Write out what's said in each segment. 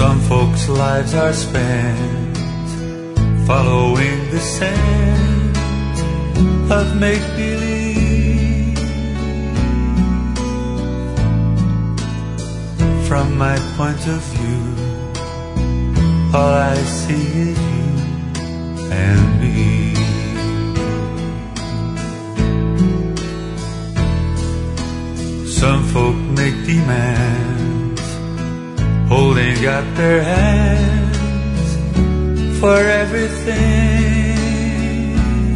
Some folks' lives are spent following the scent of make-believe. From my point of view, all I see is you and me. Some folk make demands, holding out their hands for everything.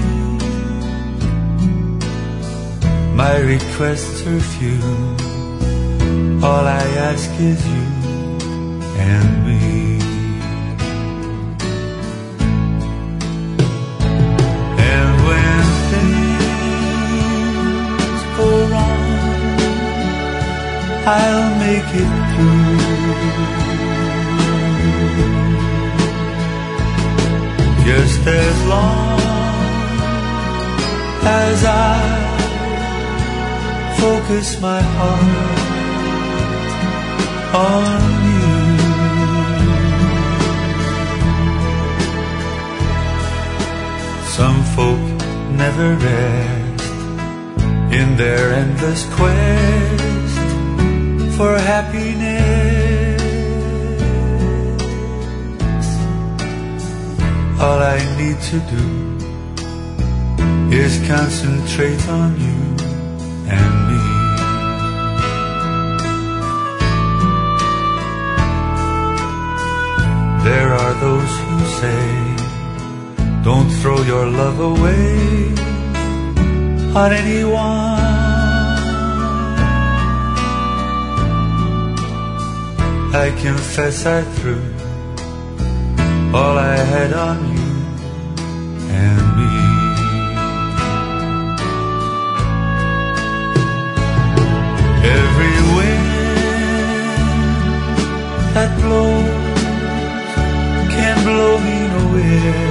My requests are few, all I ask is you and me. And when things go wrong, I'll make it through. Just as long as I focus my heart on you. Some folk never rest in their endless quest for happiness. All I need to do is concentrate on you and me. There are those who say, don't throw your love away on anyone. I confess I threw all I had on you and me. Every wind that blows can blow me nowhere.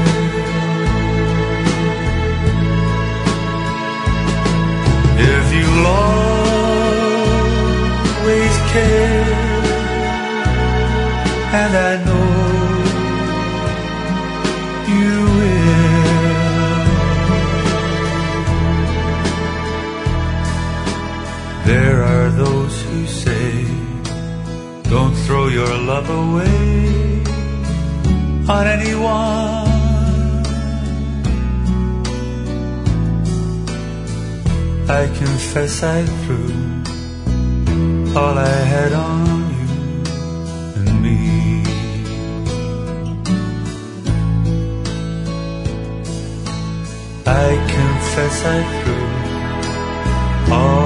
If you'll always care, and I know you will. There are those who say, don't throw your love away on anyone. I confess I threw all I had on you and me. I confess I threw all